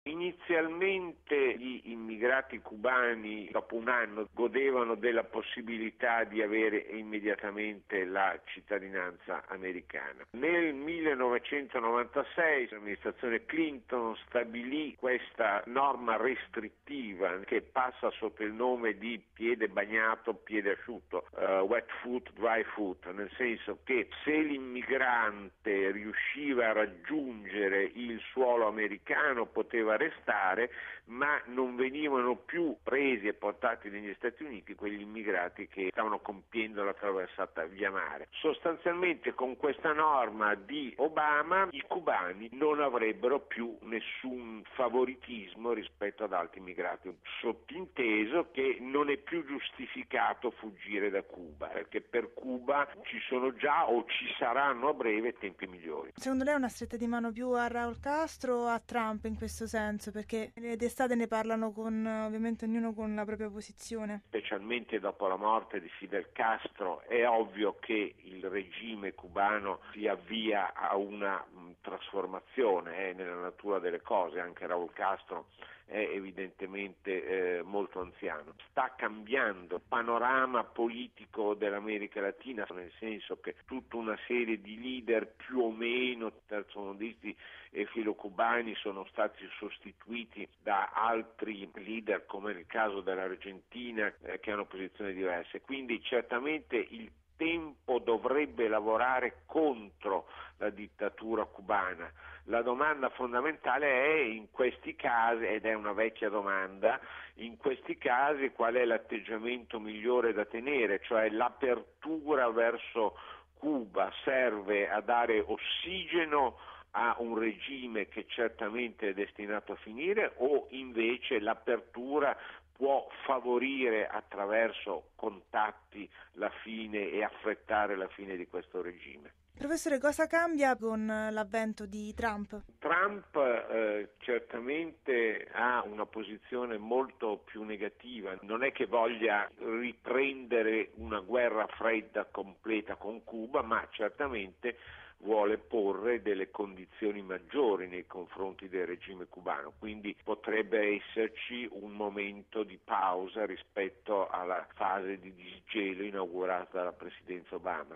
Inizialmente gli immigrati cubani dopo un anno godevano della possibilità di avere immediatamente la cittadinanza americana. Nel 1996 l'amministrazione Clinton stabilì questa norma restrittiva che passa sotto il nome di piede bagnato, piede asciutto, wet foot, dry foot, nel senso che se l'immigrante riusciva a raggiungere il suolo americano poteva restare, ma non venivano più presi e portati negli Stati Uniti quegli immigrati che stavano compiendo la traversata via mare. Sostanzialmente con questa norma di Obama i cubani non avrebbero più nessun favoritismo rispetto ad altri immigrati, sottinteso che non è più giustificato fuggire da Cuba, perché per Cuba ci sono già o ci saranno a breve tempi migliori. Secondo lei è una stretta di mano più a Raul Castro o a Trump in questo senso? Perché le testate ne parlano con ovviamente ognuno con la propria posizione. Specialmente dopo la morte di Fidel Castro è ovvio che il regime cubano si avvia a una trasformazione nella natura delle cose. Anche Raul Castro è evidentemente molto anziano. Sta cambiando il panorama politico dell'America Latina, nel senso che tutta una serie di leader più o meno terzomondisti e filocubani sono stati sostituiti da altri leader, come nel caso dell'Argentina, che hanno posizioni diverse. Quindi certamente il tempo dovrebbe lavorare contro la dittatura cubana. La domanda fondamentale è in questi casi, ed è una vecchia domanda, in questi casi qual è l'atteggiamento migliore da tenere, cioè l'apertura verso Cuba serve a dare ossigeno a un regime che certamente è destinato a finire, o invece l'apertura può favorire attraverso contatti la fine e affrettare la fine di questo regime. Professore, cosa cambia con l'avvento di Trump? Trump certamente ha una posizione molto più negativa, non è che voglia riprendere una guerra fredda completa con Cuba, ma certamente vuole porre delle condizioni maggiori nei confronti del regime cubano, quindi potrebbe esserci un momento di pausa rispetto alla fase di disgelo inaugurata dalla presidenza Obama.